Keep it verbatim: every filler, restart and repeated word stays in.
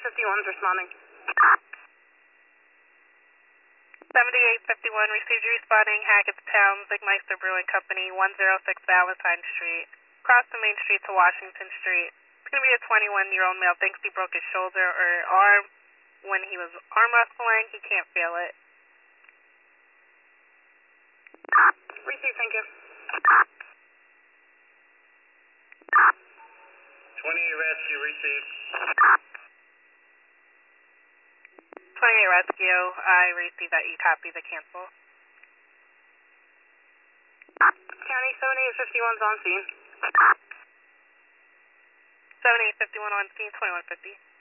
fifty-one's responding. seventy-eight fifty-one, received you responding, Hackettstown, Zigmeister Brewing Company, one oh six Valentine Street. Across the main street to Washington Street. It's going to be a twenty-one-year-old male. Thinks he broke his shoulder or arm when he was arm wrestling. He can't feel it. Receive, thank you. twenty-eight rescue, receive. twenty-eight rescue, I received that. You copy the cancel. County seventy-eight fifty-one's on scene. seventy-eight fifty-one on scene, twenty-one fifty.